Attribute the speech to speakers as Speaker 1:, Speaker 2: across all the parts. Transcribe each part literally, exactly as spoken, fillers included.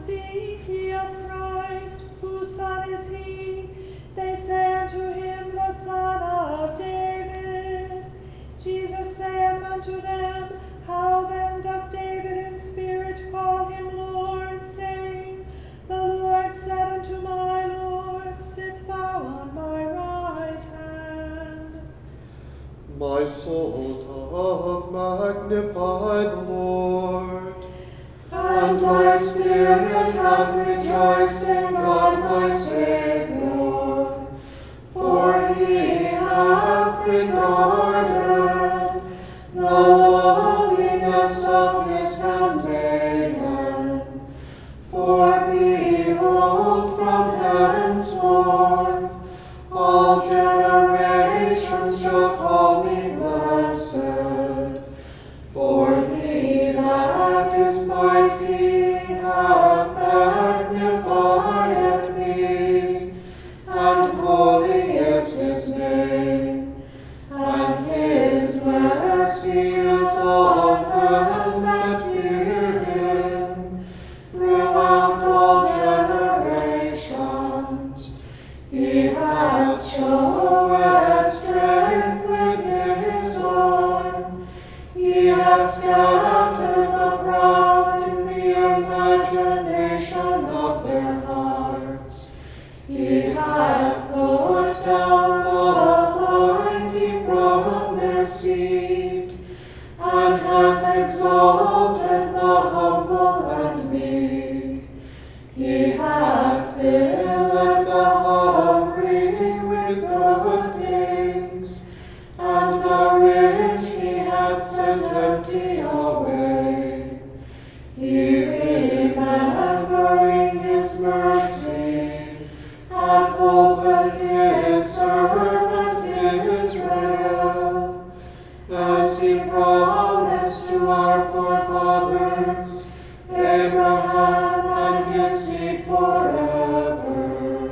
Speaker 1: think ye of Christ? Whose son is he? They say unto him, the Son of David. Jesus saith unto them, How then doth David in spirit call him Lord, saying, The Lord said unto my Lord, Sit thou on my right hand.
Speaker 2: My soul doth magnify the Lord,
Speaker 3: and my spirit hath rejoiced in God my Saviour, for he hath regarded the lowliness of his handmaiden. For behold, from henceforth all generations shall call me blessed. For he that is mighty hath magnified me, and holy is his name, and his mercy is on them that fear him throughout all generations. He hath showed strength with his arm. He hath scattered the proud in the imagination of their hearts. He hath put down the mighty from their seat, and hath exalted the humble and meek. He hath filled the hungry with good things, and the rich he hath sent empty away. He, remembering his mercy, hath opened his servant Israel, as he promised to our forefathers, Abraham and his seed forever.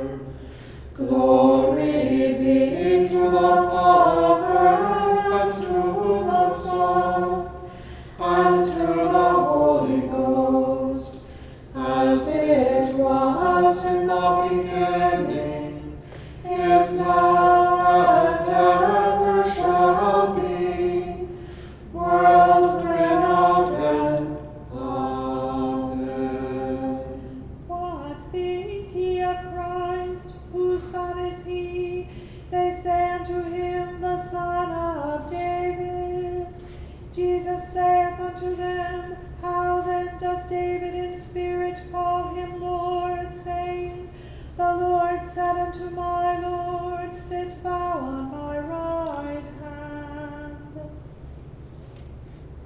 Speaker 3: Glory be to the Father, and to the Son, and to the Holy Ghost, as it was in the beginning, is now, and ever shall be, world without end. Amen.
Speaker 1: What think ye of Christ? Whose son is he? They say unto him, the Son of David. Jesus saith unto them, How then doth David in spirit call him Lord, saying, The Lord said unto my